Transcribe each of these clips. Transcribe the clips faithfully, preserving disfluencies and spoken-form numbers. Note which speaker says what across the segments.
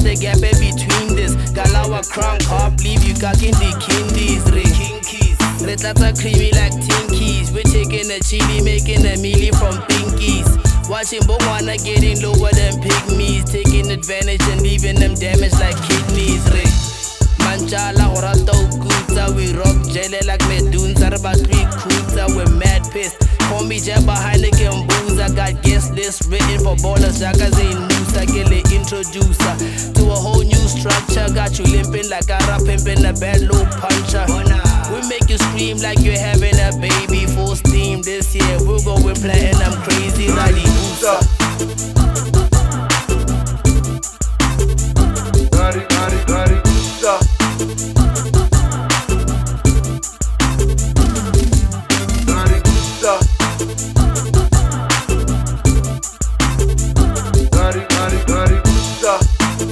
Speaker 1: the gap in between this. Galawa crunk hop, leave you cocking the kindies. Re kinkies. Red are creamy like tinkies. We're taking a chili, making a mealy from pinkies. Watching Bongwana getting lower than pygmies. Taking advantage and leaving them damaged like kidneys. Re Manchala or a Kuta. We rock jelly like Medunes. About three Kuta. We're mad pissed. Call me Jabba Heineken booze. I got guest list written for ballers. Jackers ain't loose. I get the introducer to a whole new structure. Got you limping like a rap pimping a bad low puncher. We make you scream like you're having a baby. Full steam this year. We're going platinum crazy. Rally booster.
Speaker 2: Rally, rally, rally booster. Rally booster. Rally, rally, rally booster.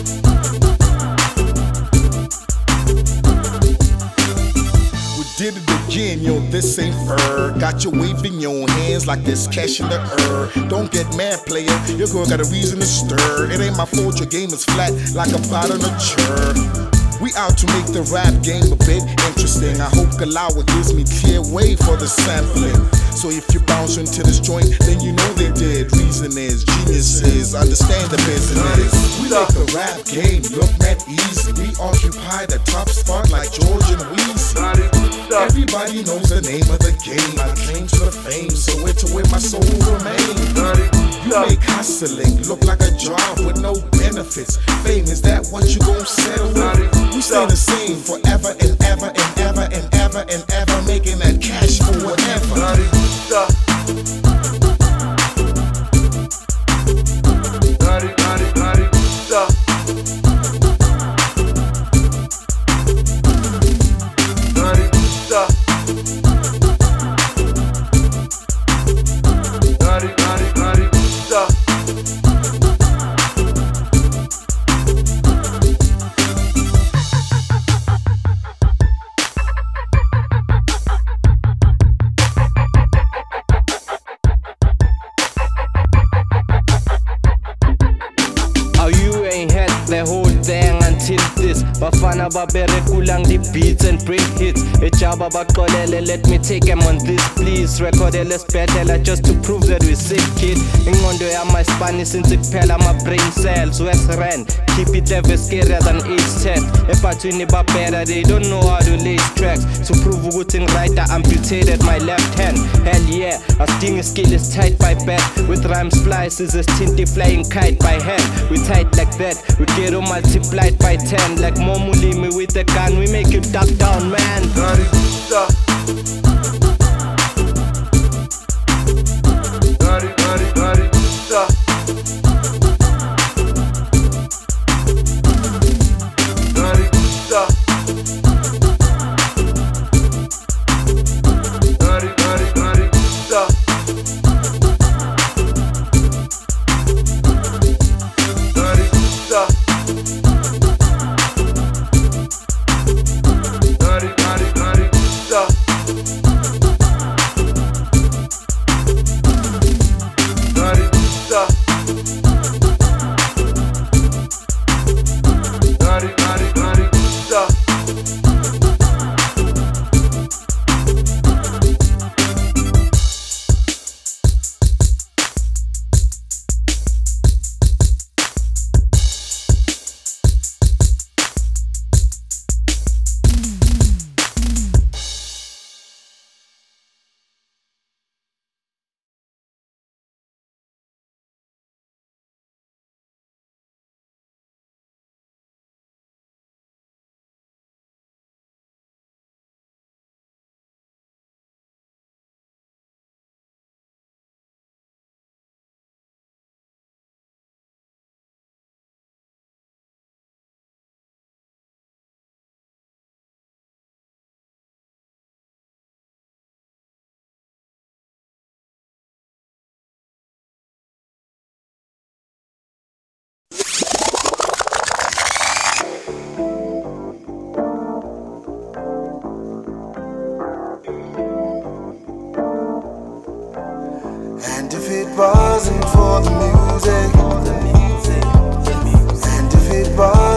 Speaker 3: Did it again, yo, this ain't fur. Got you waving your hands like there's cash in the earth. Don't get mad, player, your girl got a reason to stir. It ain't my fault, your game is flat like a pot on a chur. We out to make the rap game a bit interesting. I hope Galawa gives me clear way for the sampling. So if you bounce into this joint, then you know they did. Reason is, geniuses understand the business. We make the rap game look mad easy. We occupy the top spot like George and Weezy. Everybody knows the name of the game. I claim to the fame, so it's where my soul remains. You make hustling look like a job with no benefits. Fame, is that what you gon' settle with? We stay the same forever and ever and ever and ever and ever, making that cash for whatever. Rally booster. Rally, rally, rally booster. Rally booster. Rally, rally, rally booster.
Speaker 1: The whole thing until this Bafana babere kulang the beats and bring hits Ejaba bakolele, let me take them on this please. Recordele spedela just to prove that we sick kid. Ingondo ya my Spanish since it pela my brain cells. West Rand, keep it level scarier than age ten. Epatwini babera, they don't know how to lay tracks. To prove ukuthi right, I amputated my left hand. Hell yeah, our stinging skill is tight by back. With rhyme splices, a tinty flying kite by hand. We tight like that, we get on multiplied by ten. Like Momulimi with a gun, we make you duck down, man.
Speaker 2: Rally booster. Rally, rally, rally booster. Rally booster. Rally, rally, rally booster. Rally booster. Rally, rally, rally booster. Rally booster. Rally, rally, rally booster.
Speaker 4: And if it wasn't for the music, and if it wasn't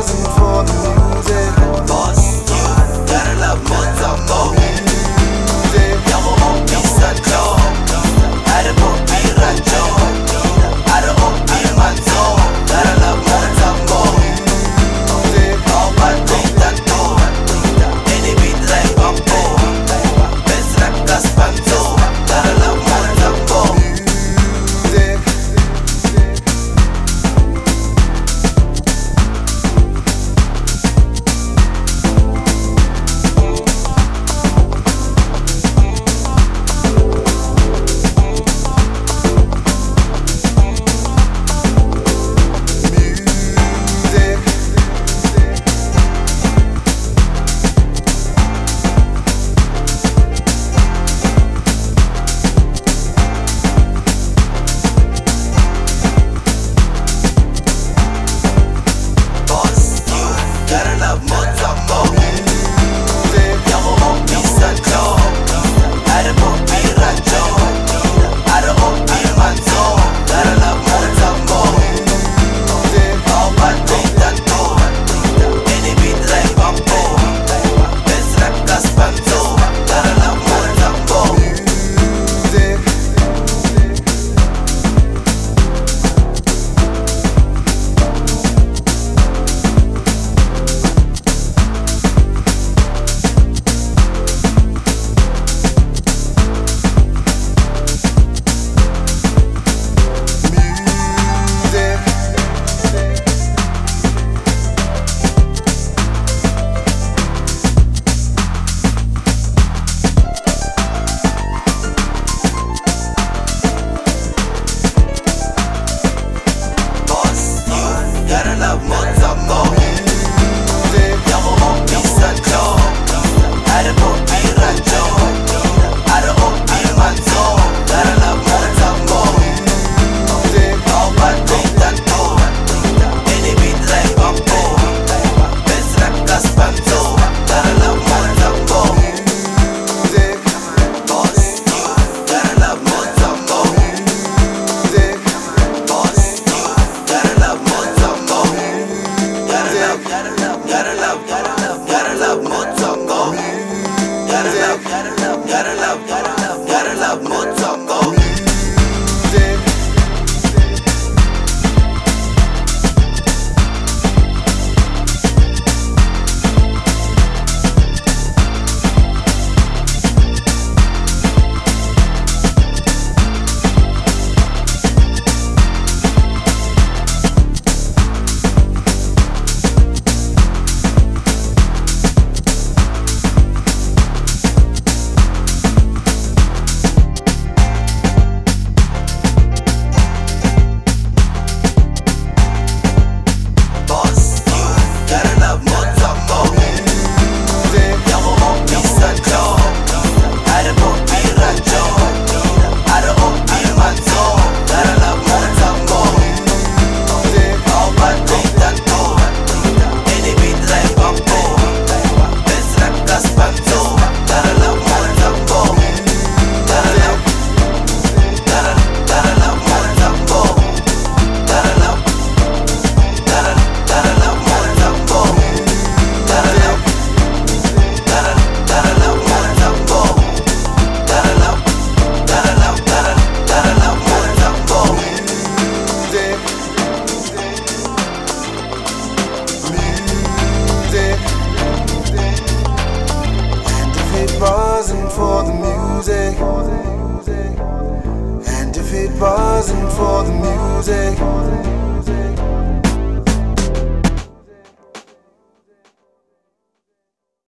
Speaker 4: wasn't for the music, and if it wasn't for the music,